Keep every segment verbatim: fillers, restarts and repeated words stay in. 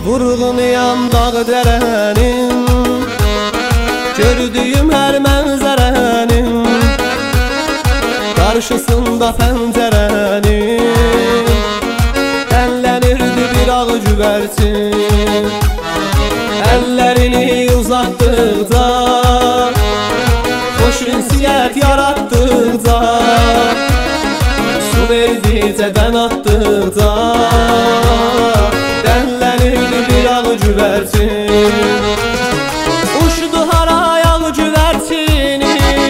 Vurğunuyam dağ dərənin, gördüyüm hər mənzərənin, qarşısında pəncərənin, ələnirdi bir ağ güvərtin. Əllərini uzatdıqca, xoş ünsiyyət yaratdıqca, su verdikcə dən atdıqca, dənlənirdi bir ağ güvərtin. Uçdu hara yağ güvərtini,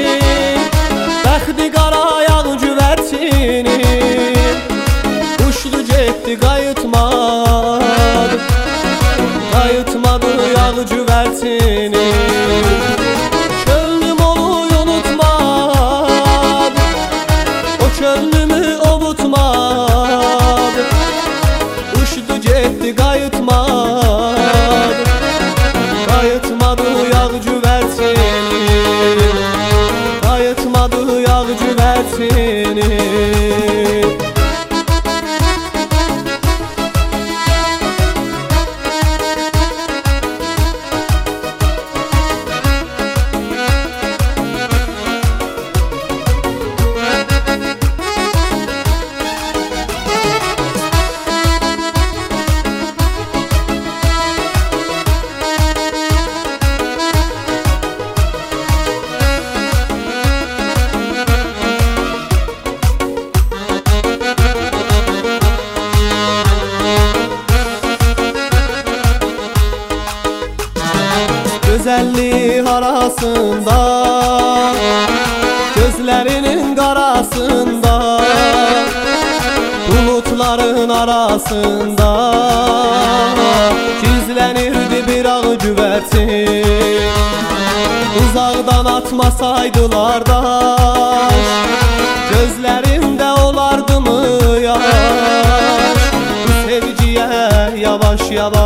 bəxti qara yağ güvərtini, uçdu getdi qayıtmadı, qayıtmadı yağ güvərtini. Könlüm onu unutmadı, o könlümü ovutmadı, uçdu getdi qayıtmadı, qayıtmadı yağ güvərtini, qayıtmadı yağ güvərtini. Güzellik arasında, gözlerinin qarasında, bulutların arasında gizlənirdi bir ağ güvərtin. Uzaqdan atmasaydılar daş, gözlərimdə olardı mı yaş? Bu sevgiyə yavaş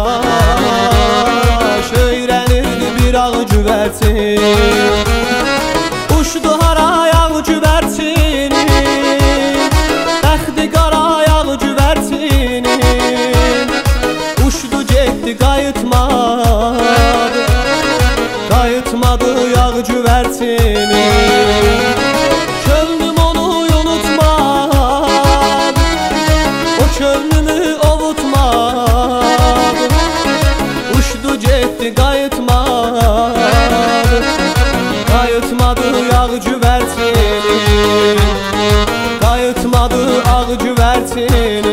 yavaş öyrənirdi bir ağ güvərtin. Uçdu hara yağ güvərtini, bəxti qara yağ güvərtini, uçdu getdi qayıtmadı, qayıtmadı yağ güvərtini. Könlüm onu unutmadı, o könlümü ovutmadı, uçdu getdi qayıtmadı, qayıtmadı yağ güvərtini, qayıtmadı ağ güvərtini.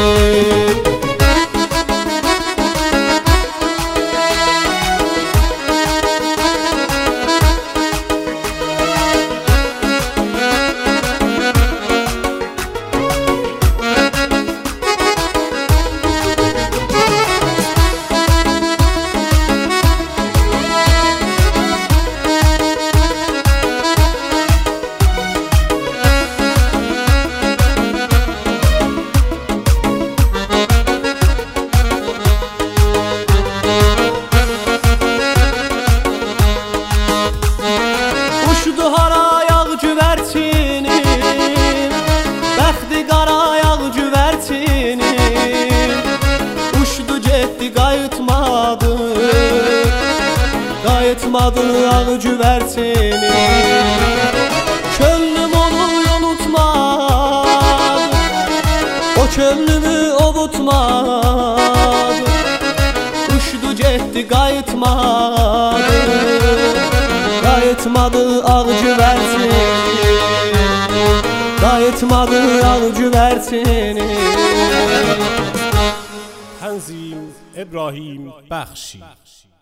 Uçdu hara yağ güvərtini, bəxti qara yağ güvərtini, uçdu getdi qayıtmadı, qayıtmadı ağ güvərtini. Könlüm onu unutmadı, o könlümü ovutmadı, uçdu getdi qayıtmadı, qayıtmadı ağ güvərtini, qayıtmadı ağ güvərtini. Tənzim İbrahim Bəxşi.